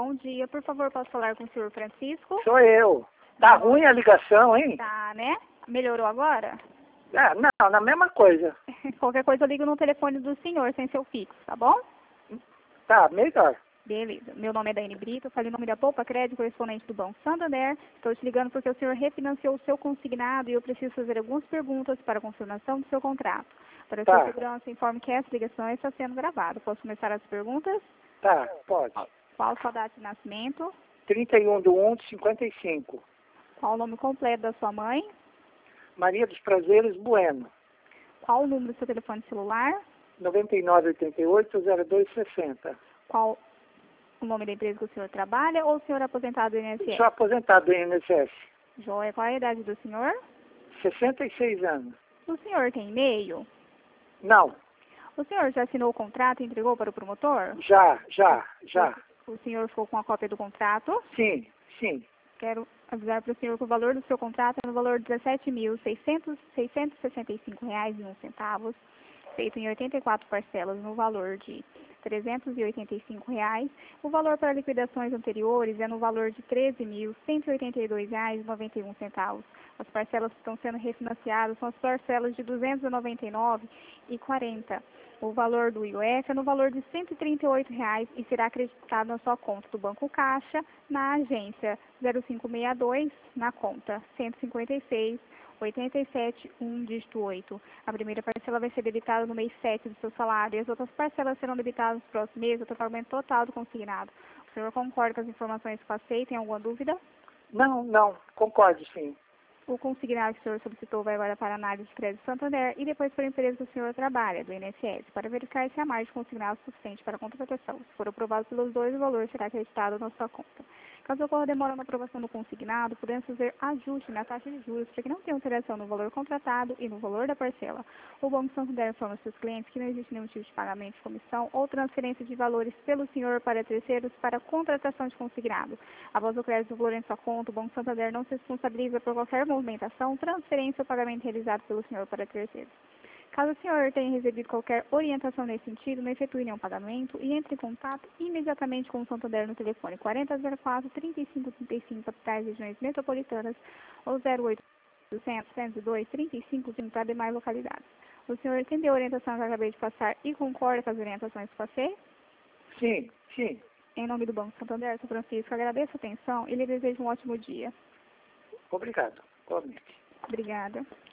bom dia. Por favor, posso falar com o senhor Francisco? Sou eu. Tá ruim a ligação, hein? Tá, né? Melhorou agora? Não, na mesma coisa. Qualquer coisa eu ligo no telefone do senhor, sem seu fixo, tá bom? Tá, melhor. Beleza. Meu nome é Daiane Brito, eu falei em nome da Poupa Crédito, correspondente do Banco Santander. Estou te ligando porque o senhor refinanciou o seu consignado e eu preciso fazer algumas perguntas para a confirmação do seu contrato. Para a sua segurança, informo que essa ligação está sendo gravada. Posso começar as perguntas? Tá, pode. Qual a sua data de nascimento? 31/1/55. Qual o nome completo da sua mãe? Maria dos Prazeres Bueno. Qual o número do seu telefone celular? 9988-0260. Qual o nome da empresa que o senhor trabalha ou o senhor é aposentado do INSS? Sou aposentado do INSS. Joia, qual é a idade do senhor? 66 anos. O senhor tem e-mail? Não, O senhor já assinou o contrato e entregou para o promotor? já. O senhor ficou com a cópia do contrato? Sim. Quero avisar para o senhor que o valor do seu contrato é no valor de R$ 17.665,01, feito em 84 parcelas no valor de R$ 385,00. O valor para liquidações anteriores é no valor de R$ 13.182,91. As parcelas que estão sendo refinanciadas são as parcelas de R$ 299,40. O valor do IOF é no valor de R$ 138,00 e será acreditado na sua conta do Banco Caixa, na agência 0562, na conta 156,87,1, dígito 8. A primeira parcela vai ser debitada no mês 7 do seu salário e as outras parcelas serão debitadas nos próximos meses até o pagamento total do consignado. O senhor concorda com as informações que passei? Tem alguma dúvida? Não, concordo sim. O consignado que o senhor solicitou vai agora para a análise de crédito Santander e depois para a empresa que o senhor trabalha, do INSS, para verificar se a margem consignada é suficiente para a contratação. Se for aprovado pelos dois, o valor será acreditado na sua conta. Caso ocorra demora na aprovação do consignado, podemos fazer ajuste na taxa de juros para que não tenha alteração no valor contratado e no valor da parcela. O Banco Santander informa seus clientes que não existe nenhum tipo de pagamento de comissão ou transferência de valores pelo senhor para terceiros para contratação de consignado. Após o crédito do valor em sua conta, o Banco Santander não se responsabiliza por qualquer movimentação, transferência ou pagamento realizado pelo senhor para terceiros. Caso o senhor tenha recebido qualquer orientação nesse sentido, não efetue nenhum pagamento e entre em contato imediatamente com o Santander no telefone 4004-3535, capitais e regiões metropolitanas, ou 0800-102-35 para demais localidades. O senhor entendeu a orientação que eu acabei de passar e concorda com as orientações que passei? Sim. Em nome do Banco Santander, São Francisco, agradeço a atenção e lhe desejo um ótimo dia. Obrigado. Igualmente. Obrigada.